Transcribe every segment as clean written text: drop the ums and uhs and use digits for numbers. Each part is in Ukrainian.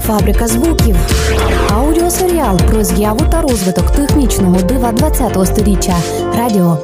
Фабрика звуків. Аудіосеріал про з'яву та розвиток технічного дива ХХ століття. Радіо.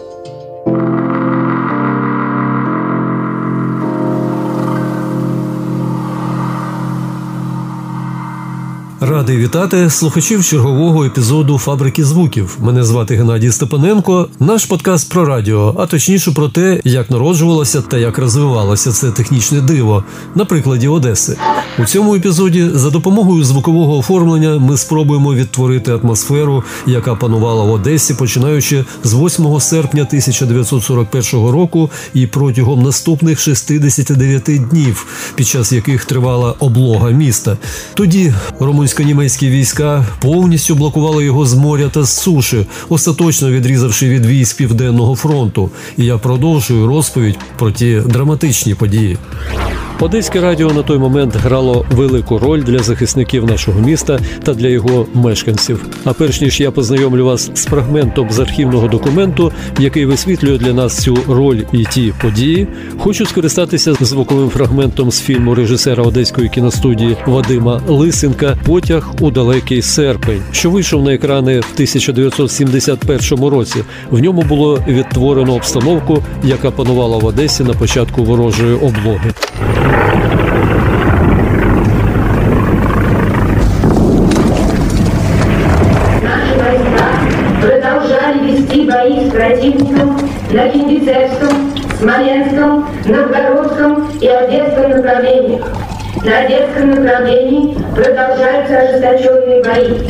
Радий вітати слухачів чергового епізоду «Фабрики звуків». Мене звати Геннадій Степаненко. Наш подкаст про радіо, а точніше про те, як народжувалося та як розвивалося це технічне диво, на прикладі Одеси. У цьому епізоді за допомогою звукового оформлення ми спробуємо відтворити атмосферу, яка панувала в Одесі, починаючи з 8 серпня 1941 року і протягом наступних 69 днів, під час яких тривала облога міста. Тоді румунсько-німецькі війська повністю блокували його з моря та з суші, остаточно відрізавши від військ Південного фронту. І я продовжую розповідь про ті драматичні події. Одеське радіо на той момент грало велику роль для захисників нашого міста та для його мешканців. А перш ніж я познайомлю вас з фрагментом з архівного документу, який висвітлює для нас цю роль і ті події, хочу скористатися звуковим фрагментом з фільму режисера Одеської кіностудії Вадима Лисенка «Потяг у далекий серпень», що вийшов на екрани в 1971 році. В ньому було відтворено обстановку, яка панувала в Одесі на початку ворожої облоги. Продолжали вести бои с противником на Кингисеппском, Смоленском, Новгородском и Одесском направлениях. На Одесском направлении продолжаются ожесточенные бои.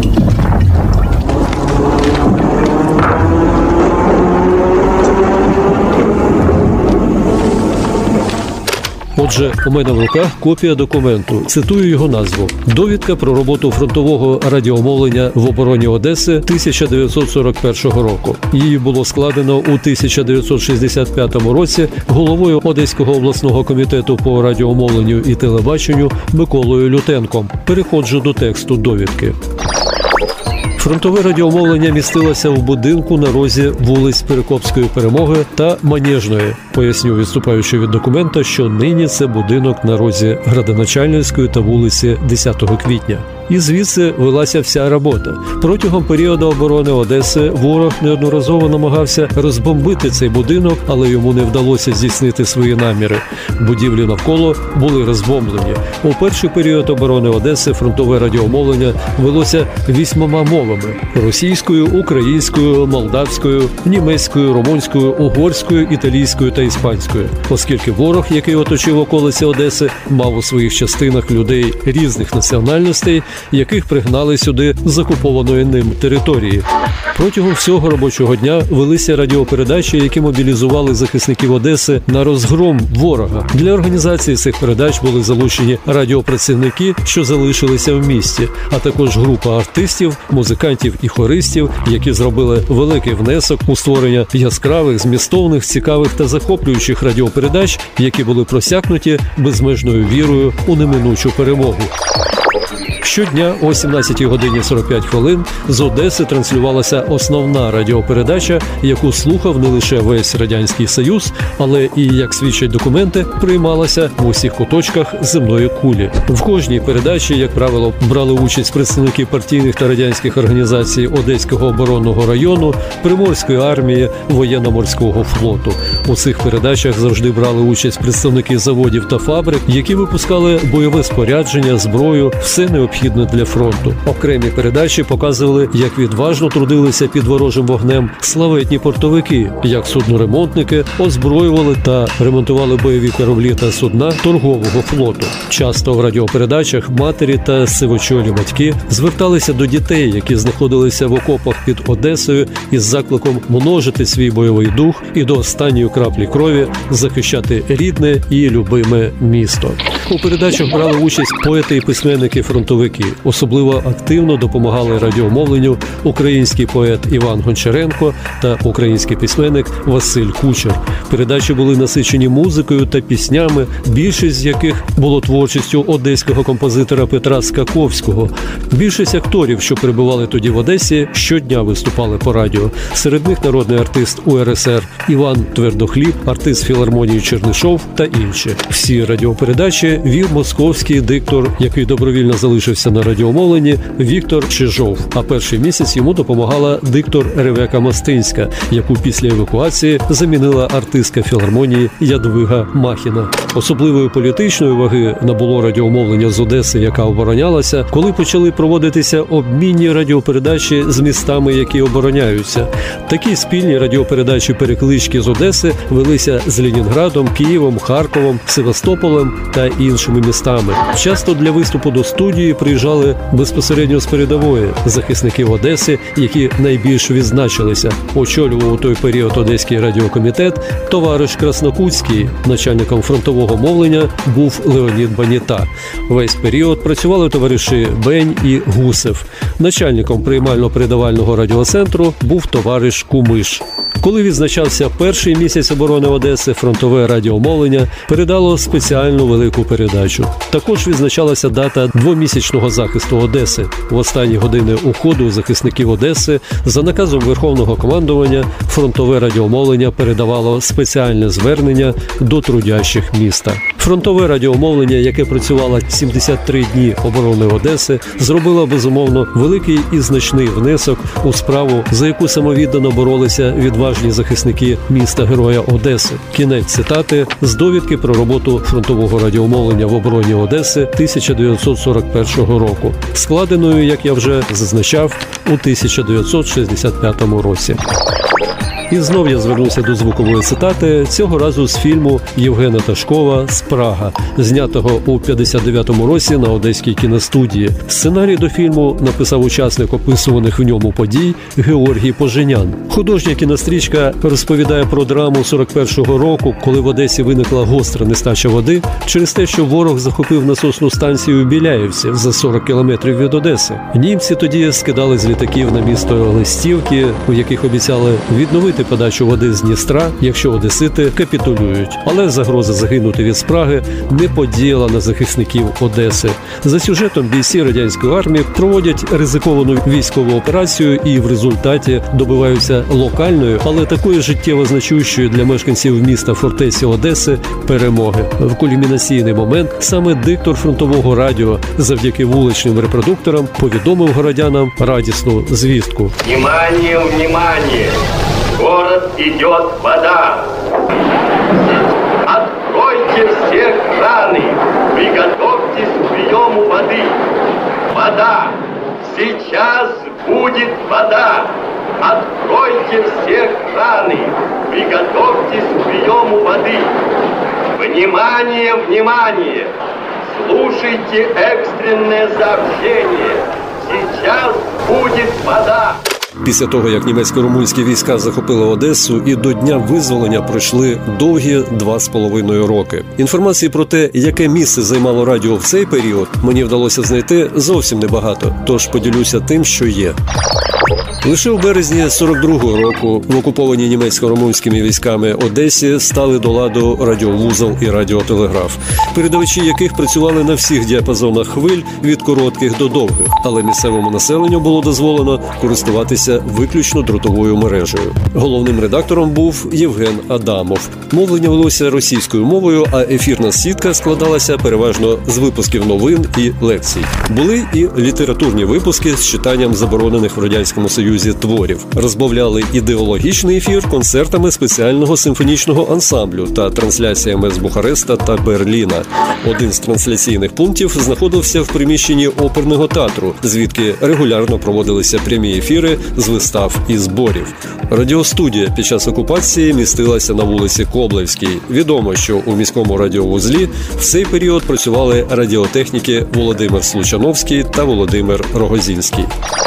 Отже, у мене в руках копія документу. Цитую його назву. «Довідка про роботу фронтового радіомовлення в обороні Одеси 1941 року». Її було складено у 1965 році головою Одеського обласного комітету по радіомовленню і телебаченню Миколою Лютенком. Переходжу до тексту довідки. Фронтове радіомовлення містилося в будинку на розі вулиць Перекопської Перемоги та Манежної. Поясню, відступаючи від документа, що нині це будинок на розі Градоначальницької та вулиці 10 квітня. І звідси велася вся робота. Протягом періоду оборони Одеси ворог неодноразово намагався розбомбити цей будинок, але йому не вдалося здійснити свої наміри. Будівлі навколо були розбомблені. У перший період оборони Одеси фронтове радіомовлення велося 8 мовами – російською, українською, молдавською, німецькою, румунською, угорською, італійською та іспанською. Оскільки ворог, який оточив околиці Одеси, мав у своїх частинах людей різних національностей, яких пригнали сюди з окупованої ним території. Протягом всього робочого дня велися радіопередачі, які мобілізували захисників Одеси на розгром ворога. Для організації цих передач були залучені радіопрацівники, що залишилися в місті, а також група артистів, музикантів і хористів, які зробили великий внесок у створення яскравих, змістовних, цікавих та захоплюючих радіопередач, які були просякнуті безмежною вірою у неминучу перемогу. Щодня о 17 годині 45 хвилин з Одеси транслювалася основна радіопередача, яку слухав не лише весь Радянський Союз, але і, як свідчать документи, приймалася в усіх куточках земної кулі. В кожній передачі, як правило, брали участь представники партійних та радянських організацій Одеського оборонного району, Приморської армії, Воєнно-морського флоту. У цих передачах завжди брали участь представники заводів та фабрик, які випускали бойове спорядження, зброю, все необхідне для фронту. Окремі передачі показували, як відважно трудилися під ворожим вогнем славетні портовики, як судноремонтники озброювали та ремонтували бойові кораблі та судна торгового флоту. Часто в радіопередачах матері та сивочолі батьки зверталися до дітей, які знаходилися в окопах під Одесою, із закликом множити свій бойовий дух і до останньої краплі крові захищати рідне і любиме місто. У передачах брали участь поети і письменники фронтових історики. Особливо активно допомагали радіомовленню український поет Іван Гончаренко та український письменник Василь Кучер. Передачі були насичені музикою та піснями, більшість з яких було творчістю одеського композитора Петра Скаковського. Більшість акторів, що перебували тоді в Одесі, щодня виступали по радіо. Серед них народний артист УРСР Іван Твердохліб, артист філармонії Чернишов та інші. Всі радіопередачі вів московський диктор, який добровільно залишився на радіомовленні, Віктор Чижов. А перший місяць йому допомагала диктор Ревека Мостинська, яку після евакуації замінила артистка філармонії Ядвига Махіна. Особливої політичної ваги набуло радіомовлення з Одеси, яка оборонялася, коли почали проводитися обмінні радіопередачі з містами, які обороняються. Такі спільні радіопередачі переклички з Одеси велися з Ленінградом, Києвом, Харковом, Севастополем та іншими містами. Часто для виступу до студії приїжджали безпосередньо з передової захисники Одеси, які найбільш відзначилися. Очолював у той період Одеський радіокомітет товариш Краснокутський. Начальником фронтового мовлення був Леонід Баніта. Весь період працювали товариші Бень і Гусев. Начальником приймально-передавального радіоцентру був товариш Кумиш. Коли відзначався перший місяць оборони Одеси, фронтове радіомовлення передало спеціальну велику передачу. Також відзначалася дата двомісячного захисту Одеси. В останні години уходу захисників Одеси за наказом Верховного командування фронтове радіомовлення передавало спеціальне звернення до трудящих міста. Фронтове радіомовлення, яке працювало 73 дні оборони Одеси, зробило, безумовно, великий і значний внесок у справу, за яку самовіддано боролися відважні захисники міста-героя Одеси. Кінець цитати з довідки про роботу фронтового радіомовлення в обороні Одеси 1941 року, складеною, як я вже зазначав, у 1965 році. І знов я звернувся до звукової цитати, цього разу з фільму Євгена Ташкова «Спрага», знятого у 59-му році на Одеській кіностудії. Сценарій до фільму написав учасник описуваних в ньому подій Георгій Поженян. Художня кінострічка розповідає про драму 41-го року, коли в Одесі виникла гостра нестача води через те, що ворог захопив насосну станцію у Біляївці за 40 кілометрів від Одеси. Німці тоді скидали з літаків на місто листівки, у яких обіцяли відновити подачу води з Дністра, якщо одесити капітулюють. Але загроза загинути від спраги не подіяла на захисників Одеси. За сюжетом бійці радянської армії проводять ризиковану військову операцію і в результаті добиваються локальної, але такої життєво значущої для мешканців міста фортеці Одеси перемоги. В кульмінаційний момент саме диктор фронтового радіо завдяки вуличним репродукторам повідомив городянам радісну звістку. Внимание, внимание! Город идет вода! Откройте все краны! Приготовьтесь к приему воды! Вода! Сейчас будет вода! Откройте все краны! Приготовьтесь к приему воды! Внимание, внимание! Слушайте экстренное сообщение! Сейчас будет вода! Після того, як німецько-румунські війська захопили Одесу, і до дня визволення пройшли довгі 2,5 роки. Інформації про те, яке місце займало радіо в цей період, мені вдалося знайти зовсім небагато, тож поділюся тим, що є. Лише в березні 42-го року в окупованій німецько-румунськими військами Одесі стали до ладу радіовузол і радіотелеграф, передавачі яких працювали на всіх діапазонах хвиль від коротких до довгих, але місцевому населенню було дозволено користуватися виключно дротовою мережею. Головним редактором був Євген Адамов. Мовлення велося російською мовою, а ефірна сітка складалася переважно з випусків новин і лекцій. Були і літературні випуски з читанням заборонених в Радянському Союзі творів. Розбавляли ідеологічний ефір концертами спеціального симфонічного ансамблю та трансляціями з Бухареста та Берліна. Один з трансляційних пунктів знаходився в приміщенні оперного театру, звідки регулярно проводилися прямі ефіри з вистав і зборів. Радіостудія під час окупації містилася на вулиці Коблевській. Відомо, що у міському радіовузлі в цей період працювали радіотехніки Володимир Случановський та Володимир Рогозінський.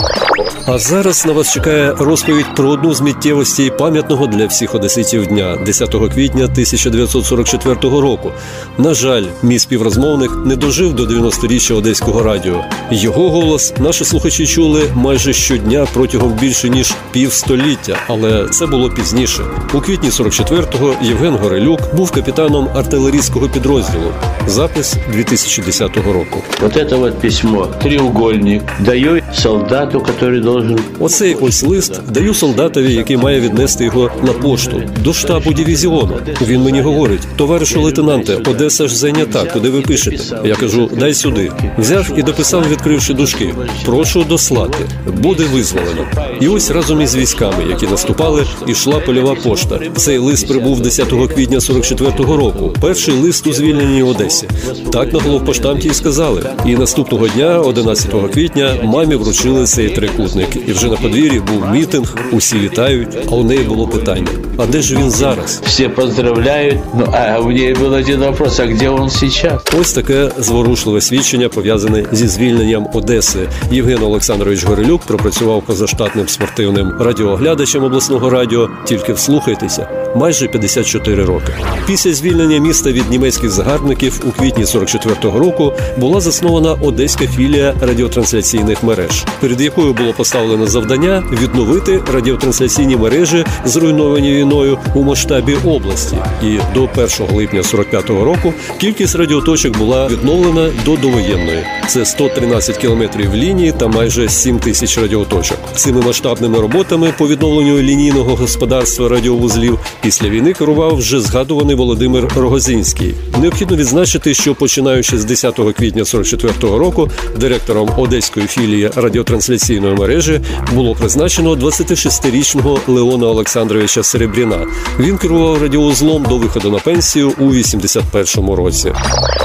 А зараз на вас чекає розповідь про одну з миттєвостей пам'ятного для всіх одеситів дня – 10 квітня 1944 року. На жаль, мій співрозмовник не дожив до 90-річчя Одеського радіо. Його голос наші слухачі чули майже щодня протягом більше ніж півстоліття, але це було пізніше. У квітні 44-го Євген Горелюк був капітаном артилерійського підрозділу. Запис 2010 року. Вот это вот письмо, треугольник, даю солдату, який должен... Оцей ось лист даю солдатові, який має віднести його на пошту, до штабу дивізіону. Він мені говорить: товаришу лейтенанте, Одеса ж зайнята, куди ви пишете? Я кажу: дай сюди. Взяв і дописав, відкривши дужки: прошу дослати, буде визволено. І ось разом із військами, які наступали, ішла польова пошта. Цей лист прибув 10 квітня 44-го року. Перший лист у звільненій Одесі. Так на головпоштамті і сказали. І наступного дня, 11 квітня, мамі вручили цей трикутник. І вже на подвір'ї був мітинг, усі вітають, а у неї було питання: а де ж він зараз? Всі поздравляють, а у неї був один вопрос: а де він зараз? Ось таке зворушливе свідчення, пов'язане зі звільненням Одеси. Євген Олександрович Горелюк пропрацював позаштатним спортивним радіооглядачем обласного радіо, тільки вслухайтеся, майже 54 роки. Після звільнення міста від німецьких загарбників у квітні 44-го року була заснована Одеська філія радіотрансляційних мереж, перед якою було поставлено завдання відновити радіотрансляційні мережі, зруйновані війною, у масштабі області. І до 1 липня 45-го року кількість радіоточок була відновлена до довоєнної. Це 113 кілометрів лінії та майже 7 тисяч радіоточок. Цими масштабними роботами по відновленню лінійного господарства радіовузлів після війни керував вже згадуваний Володимир Рогозінський. Необхідно відзначити, що починаючи з 10 квітня 44-го року директором Одеської філії радіотрансляційної мережі було призначено 26-річного Леона Олександровича Серебряна. Він керував радіоузлом до виходу на пенсію у 81-му році.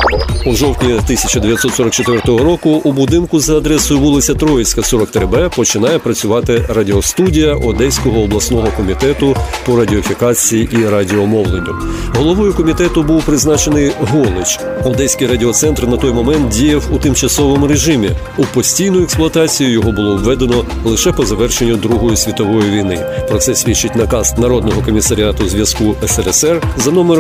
У жовтні 1944 року у будинку за адресою вулиця Троїцька, 43Б починає працювати радіостудія Одеського обласного комітету по радіофікації і радіомовленню. Головою комітету був призначений Голич. Одеський радіоцентр на той момент діяв у тимчасовому режимі. У постійну експлуатацію його було введено лише по завершенню Другої світової війни. Про це свідчить наказ Народного комісаріату зв'язку СРСР за номером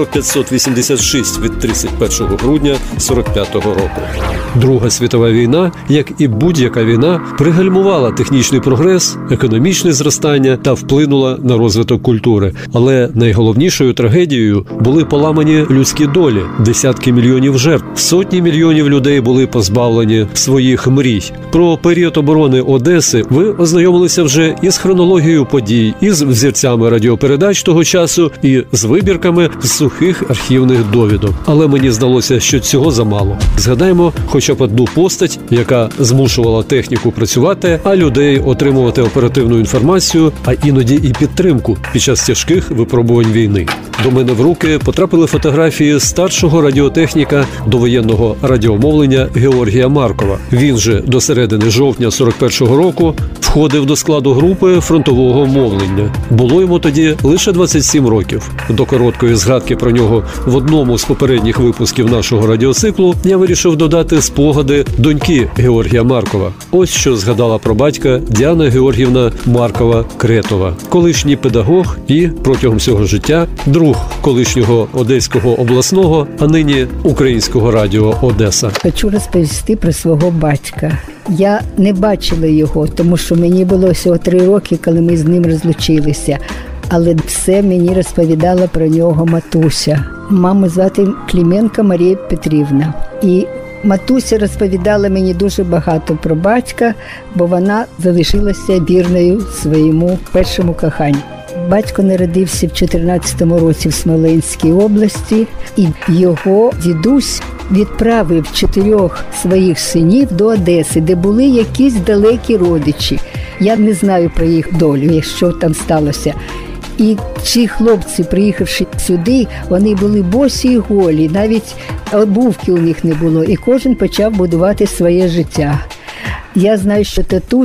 586 від 31 грудня 45-го року. Друга світова війна, як і будь-яка війна, пригальмувала технічний прогрес, економічне зростання та вплинула на розвиток культури. Але найголовнішою трагедією були поламані людські долі, десятки мільйонів жертв. Сотні мільйонів людей були позбавлені своїх мрій. Про період оборони Одеси ви ознайомилися вже із хронологією подій, із взірцями радіопередач того часу і з вибірками з сухих архівних довідок. Але мені здалося, що цього замало. Згадаємо хоча б одну постать, яка змушувала техніку працювати, а людей отримувати оперативну інформацію, а іноді і підтримку під час тяжких випробувань війни. До мене в руки потрапили фотографії старшого радіотехніка довоєнного радіомовлення Георгія Маркова. Він же до середини жовтня 41-го року входив до складу групи фронтового мовлення. Було йому тоді лише 27 років. До короткої згадки про нього в одному з попередніх випусків нашого радіоциклу я вирішив додати спогади доньки Георгія Маркова. Ось що згадала про батька Діана Георгіївна Маркова-Кретова, колишній педагог і протягом всього життя друг колишнього Одеського обласного, а нині Українського радіо Одеса. Хочу розповісти про свого батька. Я не бачила його, тому що мені було всього 3 роки, коли ми з ним розлучилися. Але все мені розповідала про нього матуся. Маму звати Клименко Марія Петрівна. І матуся розповідала мені дуже багато про батька, бо вона залишилася вірною своєму першому коханню. Батько народився в 14-му році в Смоленській області, і його дідусь відправив 4 своїх синів до Одеси, де були якісь далекі родичі. Я не знаю про їх долю, що там сталося. І ці хлопці, приїхавши сюди, вони були босі і голі, навіть обувки у них не було, і кожен почав будувати своє життя. Я знаю, що татусь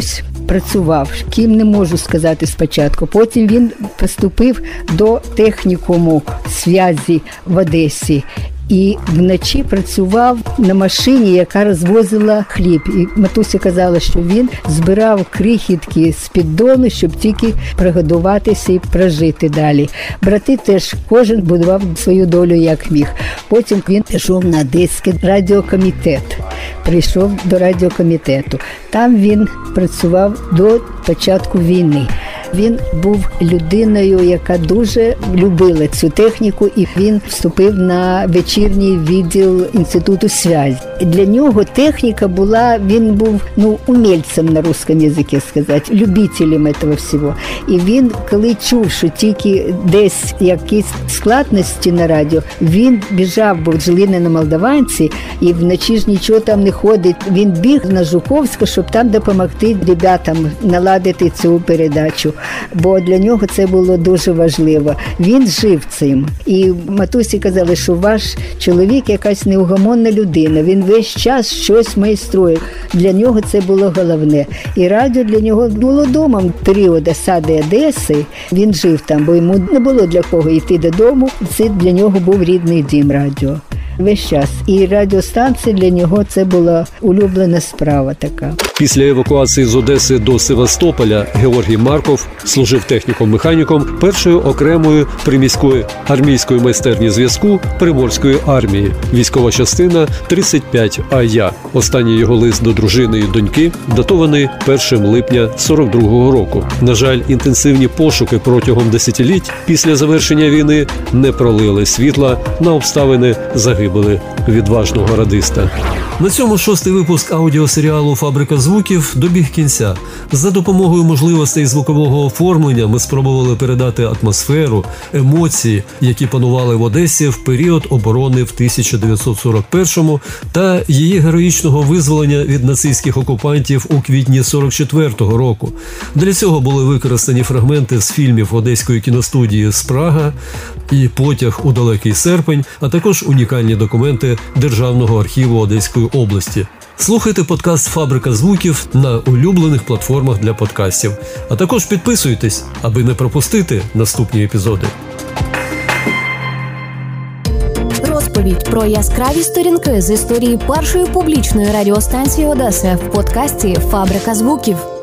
працював, ким не можу сказати спочатку. Потім він поступив до технікуму зв'язі в Одесі. І вночі працював на машині, яка розвозила хліб. І матуся казала, що він збирав крихітки з піддону, щоб тільки пригодуватися і прожити далі. Брати теж, кожен будував свою долю як міг. Потім він пішов на Одеський радіокомітет. Прийшов до радіокомітету. Там він працював до початку війни. Він був людиною, яка дуже любила цю техніку, і він вступив на вечірній відділ Інституту зв'язі. Для нього техніка була, він був, умільцем на русском язикі сказати, любителем цього всього. І він, коли чув, що тільки десь якісь складності на радіо, він біжав, бо жили на Молдаванці, і вночі ж нічого там не ходить. Він біг на Жуковську, щоб там допомогти ребятам наладити цю передачу. Бо для нього це було дуже важливо. Він жив цим. І матусі казали, що ваш чоловік якась неугомонна людина. Він весь час щось майструє. Для нього це було головне. І радіо для нього було домом. Період осади Одеси, він жив там, бо йому не було для кого йти додому. Це для нього був рідний дім радіо. Весь час. І радіостанція для нього це була улюблена справа така. Після евакуації з Одеси до Севастополя Георгій Марков служив техніком-механіком першої окремої приміської армійської майстерні зв'язку Приморської армії. Військова частина 35 АЯ. Останній його лист до дружини і доньки датований 1 липня 42-го року. На жаль, інтенсивні пошуки протягом десятиліть після завершення війни не пролили світла на обставини загибели відважного радиста. На цьому 6-й випуск аудіосеріалу «Фабрика звуків» добіг кінця. За допомогою можливостей звукового оформлення ми спробували передати атмосферу, емоції, які панували в Одесі в період оборони в 1941-му та її героїчного визволення від нацистських окупантів у квітні 44-го року. Для цього були використані фрагменти з фільмів Одеської кіностудії «Спрага» і «Потяг у далекий серпень», а також унікальні документи Державного архіву Одеської області. Слухайте подкаст «Фабрика звуків» на улюблених платформах для подкастів. А також підписуйтесь, аби не пропустити наступні епізоди. Розповідь про яскраві сторінки з історії першої публічної радіостанції Одеси в подкасті «Фабрика звуків».